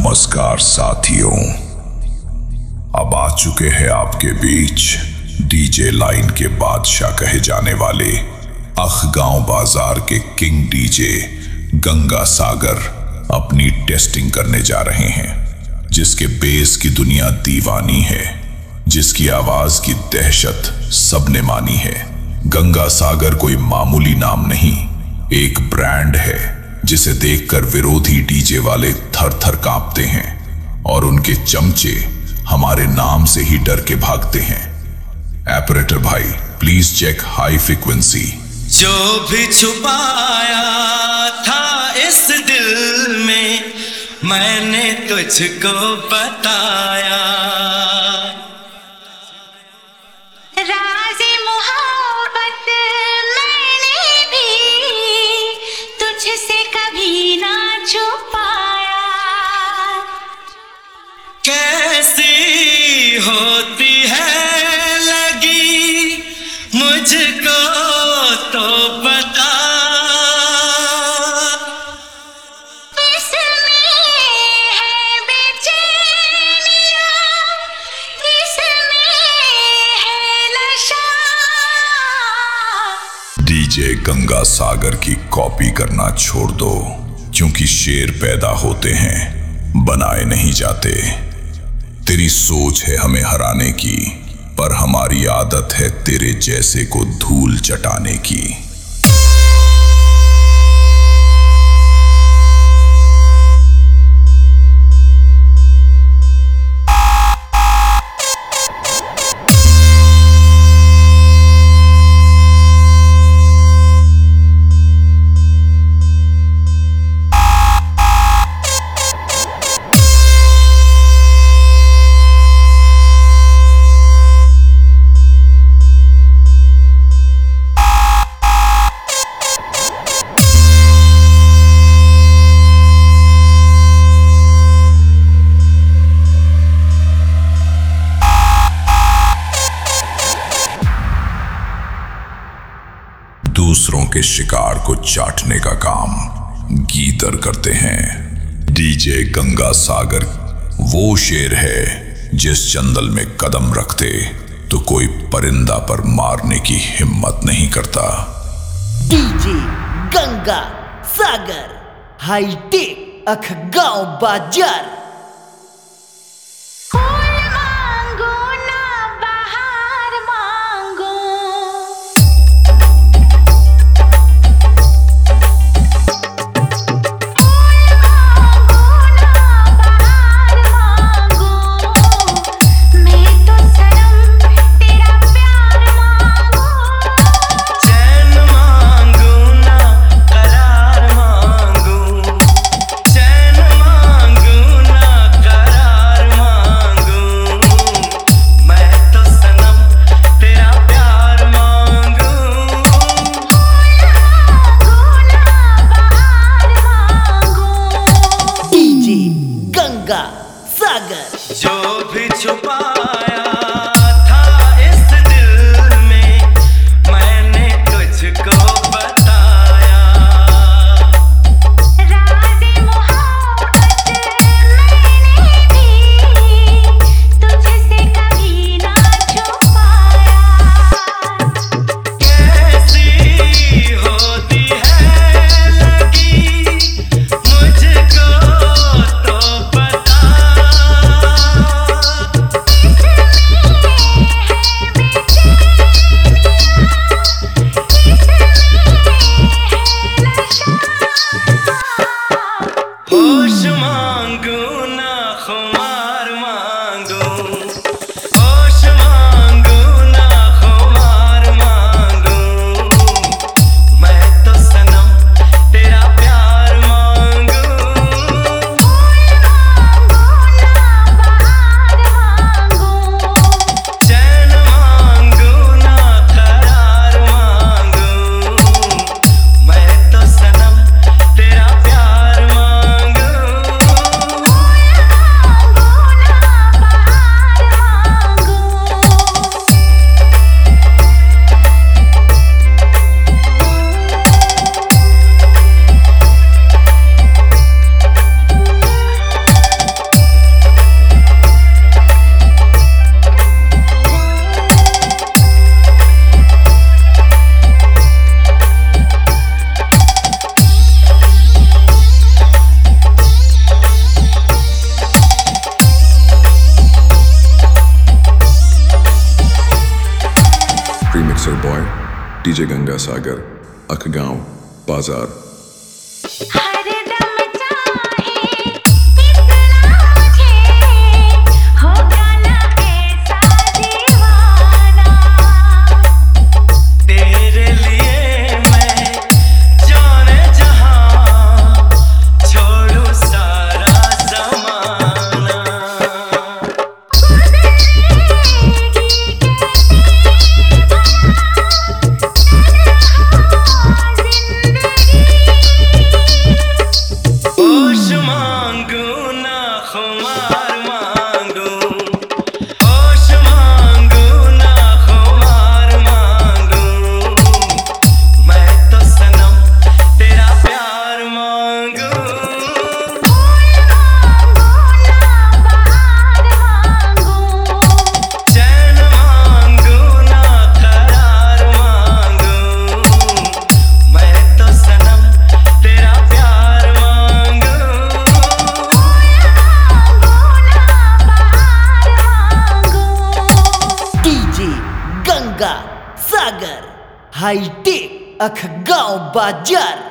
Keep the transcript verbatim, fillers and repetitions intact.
नमस्कार साथियों, अब आ चुके हैं आपके बीच डीजे लाइन के बादशाह कहे जाने वाले अख गांव बाजार के किंग डीजे गंगा सागर अपनी टेस्टिंग करने जा रहे हैं, जिसके बेस की दुनिया दीवानी है, जिसकी आवाज की दहशत सबने मानी है। गंगा सागर कोई मामूली नाम नहीं, एक ब्रांड है जिसे देखकर विरोधी डीजे वाले थर थर कांपते हैं और उनके चमचे हमारे नाम से ही डर के भागते हैं। ऑपरेटर भाई, प्लीज चेक हाई फ्रीक्वेंसी। जो भी छुपाया था इस दिल में, मैंने तुझको बताया। राज़े मोहब्बत मैंने भी तुझसे कभी ना छुपाया। कैसी होती है लगी मुझको तो बता। इसमें है बेचैनियाँ, इसमें है नशा। डीजे गंगा सागर की कॉपी करना छोड़ दो, क्योंकि शेर पैदा होते हैं, बनाए नहीं जाते। तेरी सोच है हमें हराने की, पर हमारी आदत है तेरे जैसे को धूल चटाने की। दूसरों के शिकार को चाटने का काम गीदड़ करते हैं। डीजे गंगा सागर वो शेर है जिस जंगल में कदम रखते तो कोई परिंदा पर मारने की हिम्मत नहीं करता। डीजे गंगा सागर हाईटेक अख गांव बाजार। फूल मांगो ना बहार मांगो, जो भी छुपाया था इस दिल में, मैंने तुझको बताया। राज़े मोहब्बत मैंने भी तुझसे कभी ना छुपाया। कैसी होती है लगी मुझको तो बता। सागर अखगांव बाजार। हरदम चाहे इतना मुझे होगा ना ऐसा दीवाना। तेरे लिए मैं जाने जहां छोड़ूं सारा ज़माना। होश मांगू ना खुमार मांगू, होश मांगू ना खुमार मांगू, मैं तो सनम तेरा प्यार मांगू। चैन मांगू ना करार मांगू, मैं तो सनम तेरा प्यार मांगू। डीजे गंगा सागर हाईटेक अखगांव बाजार।